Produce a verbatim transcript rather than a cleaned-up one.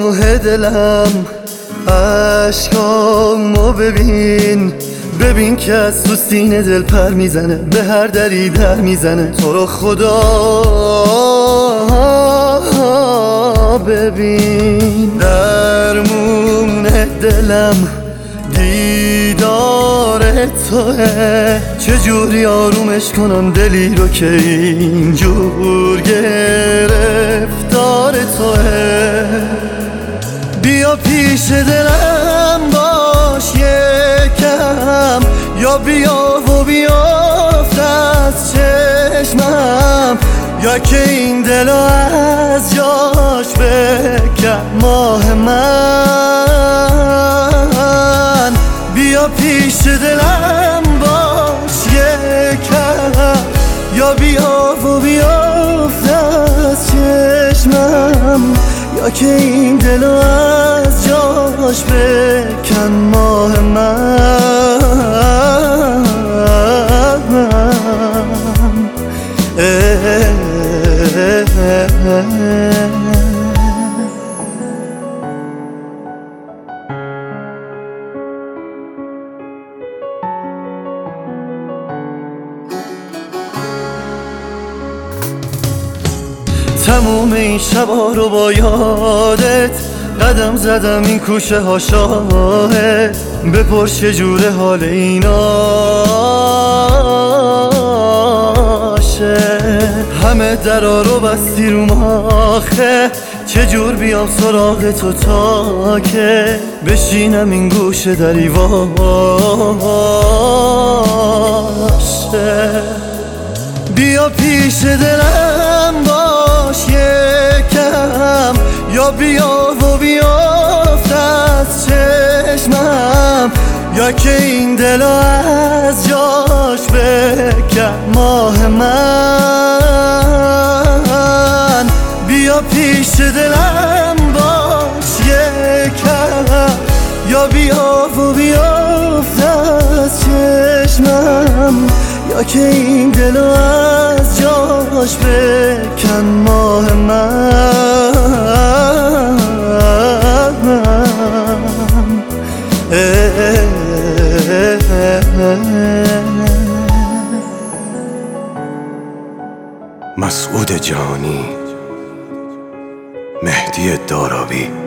آه دلم عشقامو ببین، ببین که از تو سینه دل پر میزنه، به هر دری در میزنه. تو رو خدا ببین، درمون دلم دیدار توه، چجوری آرومش کنم دلی رو که اینجور گرفتار توه. بیا پیش دلم باش یکم، یا بیا و بیافت از چشمم، یا که این دل از جاش بکن ماه من. بیا پیش دلم باش یکم، یا بیا و بیافت از چشمم، یا که این دل از جاش بکن ماه من. تموم این شبا رو با یادت قدم زدم، این کوچه ها شاهد. بپرس چجوره حال ایناشه، همه درا رو بستی رو آخه. چجور بیام سراغ تو تا که بشینم این گوشه دری واشه. بیا پیش دلم باش یکم، یا بیا و بیافت از چشمم، یا که این دل از جاش بکن ماه من. بیا پیش دلم باش یکم، یا بیا و بیافت از چشمم، یا که این دل از جاش بکن ماه من. مسعود جهانی، مهدی دارابی.